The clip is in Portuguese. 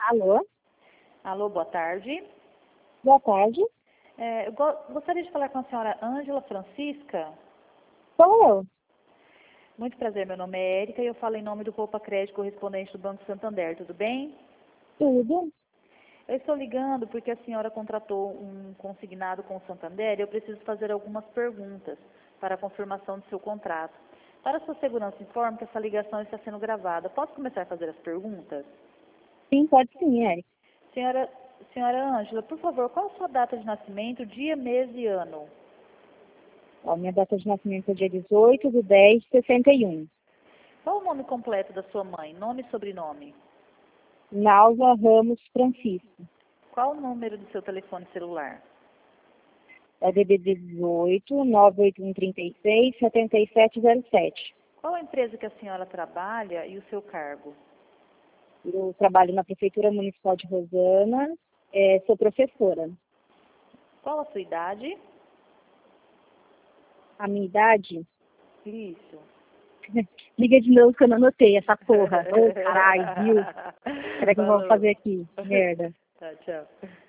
Alô? Alô, boa tarde. Boa tarde. Eu gostaria de falar com a senhora Ângela Francisca. Sou eu. Muito prazer, meu nome é Érica e eu falo em nome do Poupa Crédito correspondente do Banco Santander, tudo bem? Tudo? Eu estou ligando porque a senhora contratou um consignado com o Santander e eu preciso fazer algumas perguntas para a confirmação do seu contrato. Para sua segurança, informe que essa ligação está sendo gravada. Posso começar a fazer as perguntas? Sim, pode sim, Érica. Senhora Ângela, por favor, qual a sua data de nascimento, dia, mês e ano? Minha data de nascimento é dia 18/10/61. Qual o nome completo da sua mãe? Nome e sobrenome? Nalva Ramos Francisco. Qual o número do seu telefone celular? É DDD 18 98136 7707. Qual a empresa que a senhora trabalha e o seu cargo? Eu trabalho na Prefeitura Municipal de Rosana, sou professora. Qual a sua idade? A minha idade? Isso. Liga de novo que eu não anotei essa porra. Ô, caralho, viu? Será que eu vou Falou. fazer aqui? Merda. Tá, tchau.